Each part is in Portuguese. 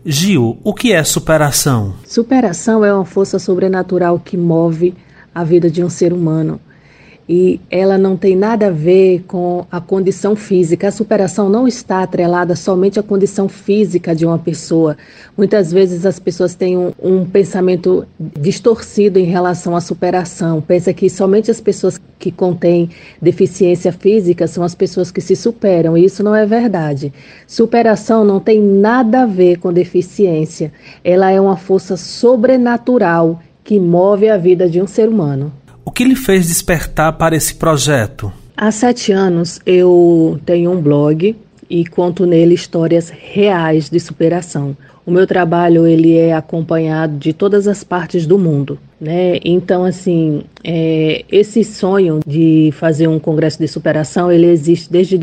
Gil, o que é superação? Superação é uma força sobrenatural que move a vida de um ser humano. E ela não tem nada a ver com a condição física. A superação não está atrelada somente à condição física de uma pessoa. Muitas vezes as pessoas têm um pensamento distorcido em relação à superação. Pensa que somente as pessoas que contêm deficiência física são as pessoas que se superam. E isso não é verdade. Superação não tem nada a ver com deficiência. Ela é uma força sobrenatural que move a vida de um ser humano. O que lhe fez despertar para esse projeto? Há 7 anos eu tenho um blog e conto nele histórias reais de superação. O meu trabalho ele é acompanhado de todas as partes do mundo, né? Então, assim, esse sonho de fazer um congresso de superação, ele existe desde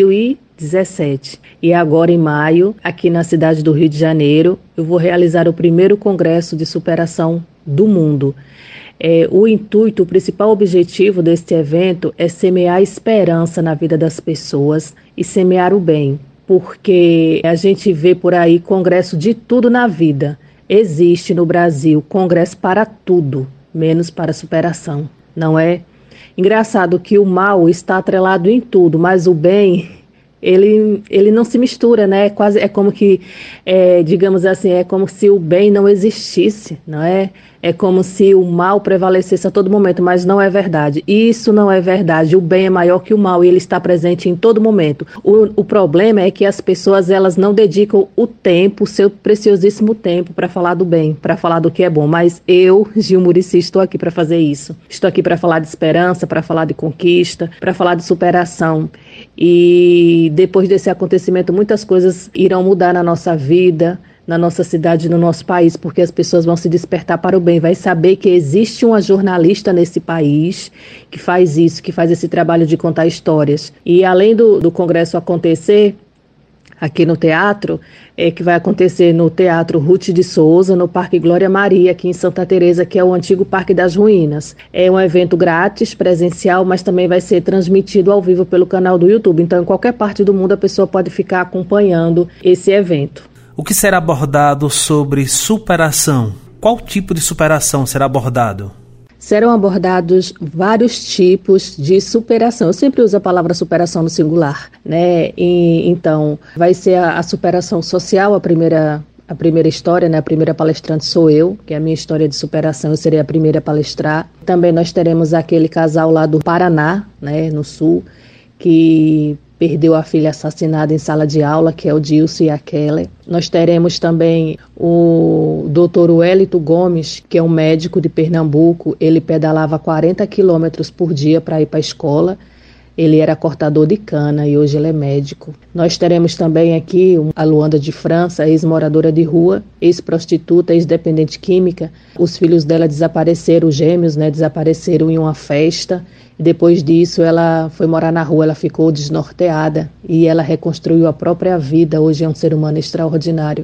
2017. E agora, em maio, aqui na cidade do Rio de Janeiro, eu vou realizar o primeiro congresso de superação do mundo. O intuito, o principal objetivo deste evento é semear esperança na vida das pessoas e semear o bem, porque a gente vê por aí congresso de tudo na vida. Existe no Brasil congresso para tudo, menos para superação, não é? Engraçado que o mal está atrelado em tudo, mas o bem, ele não se mistura, né? É como que, digamos assim, é como se o bem não existisse, não é? É como se o mal prevalecesse a todo momento, mas não é verdade. Isso não é verdade. O bem é maior que o mal e ele está presente em todo momento. O problema é que as pessoas elas não dedicam o tempo, o seu preciosíssimo tempo para falar do bem, para falar do que é bom. Mas eu, Gil Muricy, estou aqui para fazer isso. Estou aqui para falar de esperança, para falar de conquista, para falar de superação. E depois desse acontecimento, muitas coisas irão mudar na nossa vida, na nossa cidade, no nosso país, porque as pessoas vão se despertar para o bem, vai saber que existe uma jornalista nesse país que faz isso, que faz esse trabalho de contar histórias. E além do congresso acontecer aqui no teatro, que vai acontecer no Teatro Ruth de Souza, no Parque Glória Maria, aqui em Santa Teresa, que é o antigo Parque das Ruínas. É um evento grátis, presencial, mas também vai ser transmitido ao vivo pelo canal do YouTube. Então, em qualquer parte do mundo, a pessoa pode ficar acompanhando esse evento. O que será abordado sobre superação? Qual tipo de superação será abordado? Serão abordados vários tipos de superação. Eu sempre uso a palavra superação no singular, né? Então, vai ser a superação social, a primeira história, né? A primeira palestrante sou eu, que é a minha história de superação, eu serei a primeira a palestrar. Também nós teremos aquele casal lá do Paraná, né? No sul, que perdeu a filha assassinada em sala de aula, que é o Dilson e a Kelly. Nós teremos também o Dr. Wellington Gomes, que é um médico de Pernambuco. Ele pedalava 40 quilômetros por dia para ir para a escola. Ele era cortador de cana e hoje ele é médico. Nós teremos também aqui a Luanda de França, ex-moradora de rua, ex-prostituta, ex-dependente química. Os filhos dela desapareceram, os gêmeos, né, desapareceram em uma festa. Depois disso, ela foi morar na rua, ela ficou desnorteada e ela reconstruiu a própria vida. Hoje é um ser humano extraordinário.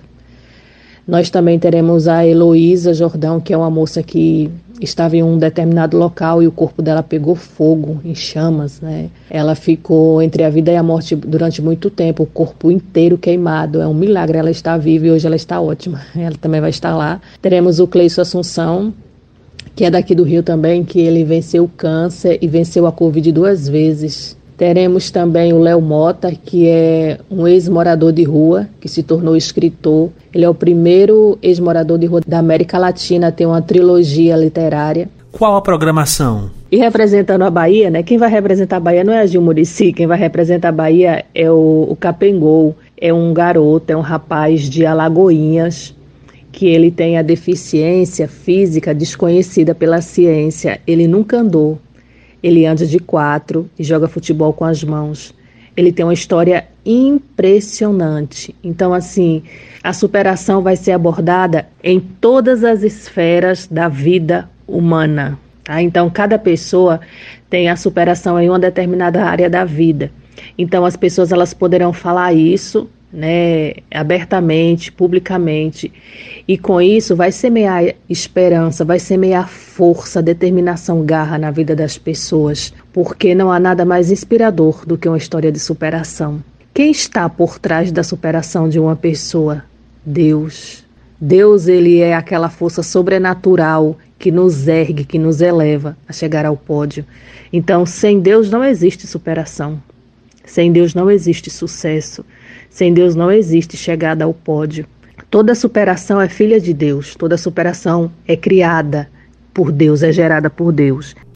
Nós também teremos a Heloísa Jordão, que é uma moça que estava em um determinado local e o corpo dela pegou fogo, em chamas, né? Ela ficou entre a vida e a morte durante muito tempo, o corpo inteiro queimado. É um milagre ela estar viva e hoje ela está ótima. Ela também vai estar lá. Teremos o Cleison Assunção, que é daqui do Rio também, que ele venceu o câncer e venceu a Covid 2 vezes. Teremos também o Léo Mota, que é um ex-morador de rua, que se tornou escritor. Ele é o primeiro ex-morador de rua da América Latina a ter uma trilogia literária. Qual a programação? E representando a Bahia, né? Quem vai representar a Bahia não é a Gil Muricy, quem vai representar a Bahia é o Capengol. É um garoto, é um rapaz de Alagoinhas, que ele tem a deficiência física desconhecida pela ciência. Ele nunca andou. Ele anda de 4 e joga futebol com as mãos. Ele tem uma história impressionante. Então, assim, a superação vai ser abordada em todas as esferas da vida humana. Tá? Então, cada pessoa tem a superação em uma determinada área da vida. Então, as pessoas elas poderão falar isso, né, abertamente, publicamente, e com isso vai semear esperança, vai semear força, determinação, garra na vida das pessoas, porque não há nada mais inspirador do que uma história de superação. Quem está por trás da superação de uma pessoa? Deus. Deus, ele é aquela força sobrenatural que nos ergue, que nos eleva a chegar ao pódio. Então, sem Deus não existe superação. Sem Deus não existe sucesso. Sem Deus não existe chegada ao pódio. Toda superação é filha de Deus. Toda superação é criada por Deus, é gerada por Deus.